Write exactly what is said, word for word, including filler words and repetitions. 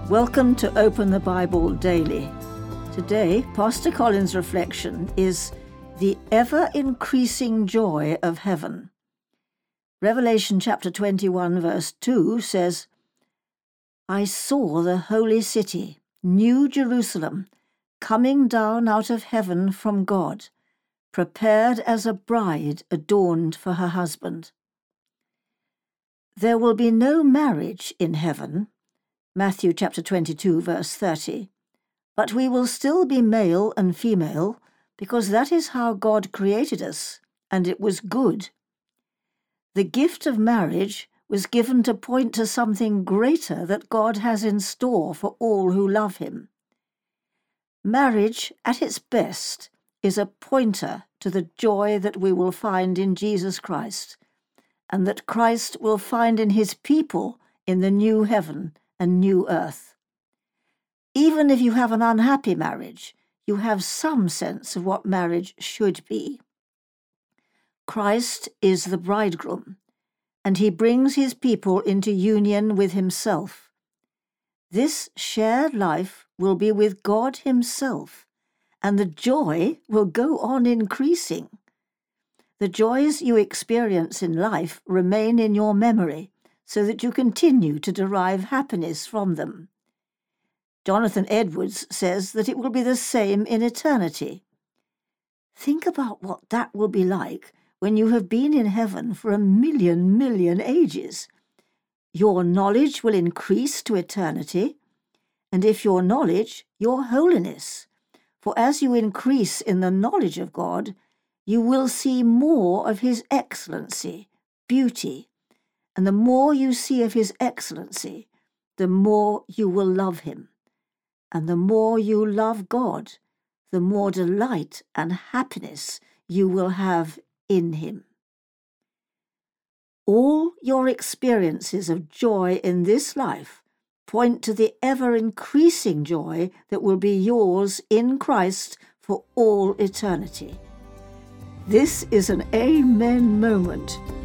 Welcome to Open the Bible Daily. Today, Pastor Colin's reflection is the ever-increasing joy of heaven. Revelation chapter twenty-one verse two says, I saw the holy city, New Jerusalem, coming down out of heaven from God, prepared as a bride adorned for her husband. There will be no marriage in heaven, Matthew chapter twenty-two verse thirty, but we will still be male and female because that is how God created us, and it was good. The gift of marriage was given to point to something greater that God has in store for all who love him. Marriage, at its best, is a pointer to the joy that we will find in Jesus Christ, and that Christ will find in his people in the new heaven and new earth. Even if you have an unhappy marriage, you have some sense of what marriage should be. Christ is the bridegroom, and he brings his people into union with himself. This shared life will be with God himself, and the joy will go on increasing. The joys you experience in life remain in your memory, so that you continue to derive happiness from them. Jonathan Edwards says that it will be the same in eternity. Think about what that will be like when you have been in heaven for a million million ages. Your knowledge will increase to eternity, and if your knowledge, your holiness. For as you increase in the knowledge of God, you will see more of his excellency, beauty, and the more you see of his excellency, the more you will love him. And the more you love God, the more delight and happiness you will have in him. All your experiences of joy in this life point to the ever-increasing joy that will be yours in Christ for all eternity. This is an amen moment